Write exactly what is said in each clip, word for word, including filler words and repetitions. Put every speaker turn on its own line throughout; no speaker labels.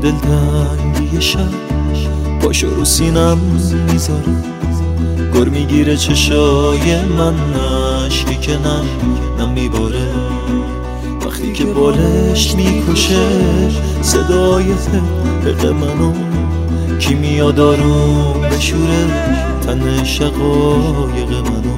دلتنگی شب پاشو رو سینم میذاره، گر میگیره چشای من، نشکی که نم نم میباره. وقتی که بالش میکشه صدای حق منو، کی میاد آروم بشوره تن شقایق منو.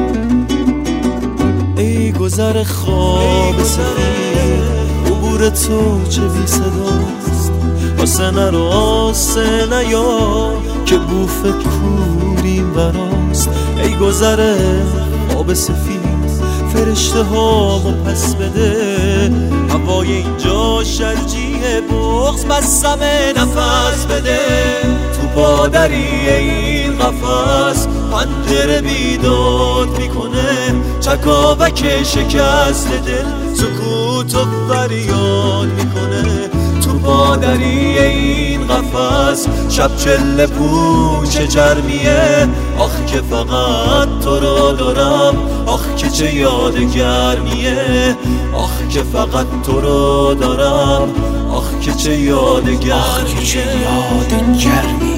ای گذر خواب سفید عبور تو چه بی صداست، واسه نرو آسه نیا که بوف کوریم براست. ای گذر خواب سفید فرشته هامو پس بده، هوای اینجا شرجیه بغض بسمه نفس بده. تو پادری این قفس پنجره بیداد میکنه، چکاوک شکست دل سکوت و فریاد میکنه. تو پادری این قفس شب چله پوچ چرمیه، آخ که فقط تو رو دارم، آخ که چه یاد گرمیه. آخ که فقط تو رو دارم، آخ که چه یاد گرمیه. آخ که چه یاد گرمی.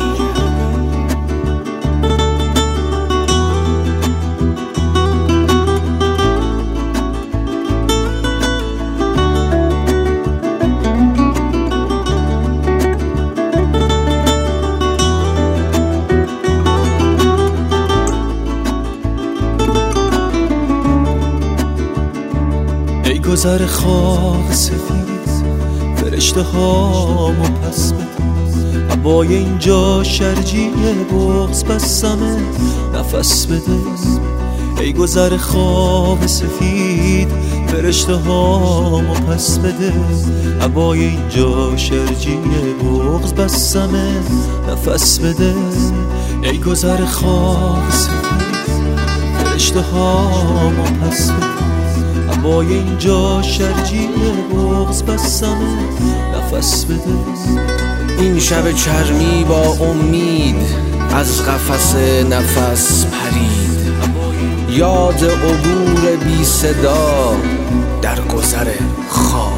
ای گذر خواب سفید فرشته هامو پس بده، هوای اینجا شرجیه بغض بسمه نفس بده. ای گذر خواب سفید فرشته هامو پس بده، هوای اینجا شرجیه بغض بسمه نفس بده. ای گذر خواب سفید فرشته هامو پس بده، هوای اینجا شرجیه بغض بسمه نفس بده.
این شب چرمی با امید از قفس نفس پرید، یاد عبور بی صدا در گذر خواب.